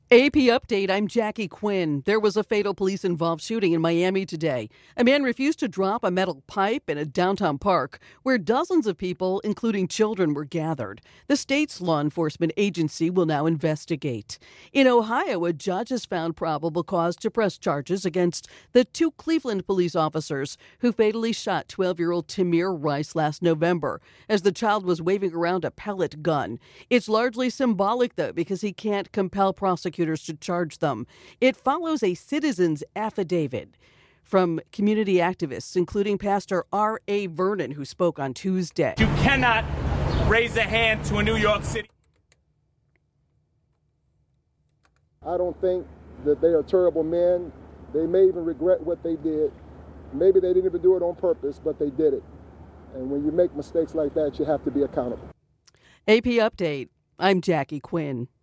AP Update, I'm Jackie Quinn. There was a fatal police-involved shooting in Miami today. A man refused to drop a metal pipe in a downtown park where dozens of people, including children, were gathered. The state's law enforcement agency will now investigate. In Ohio, a judge has found probable cause to press charges against the two Cleveland police officers who fatally shot 12-year-old Tamir Rice last November as the child was waving around a pellet gun. It's largely symbolic, though, because he can't compel prosecutors to charge them. It follows a citizen's affidavit from community activists, including Pastor R.A. Vernon, who spoke on Tuesday. You cannot raise a hand to a New York City. I don't think that they are terrible men. They may even regret what they did. Maybe they didn't even do it on purpose, but they did it. And when you make mistakes like that, you have to be accountable. AP Update, I'm Jackie Quinn.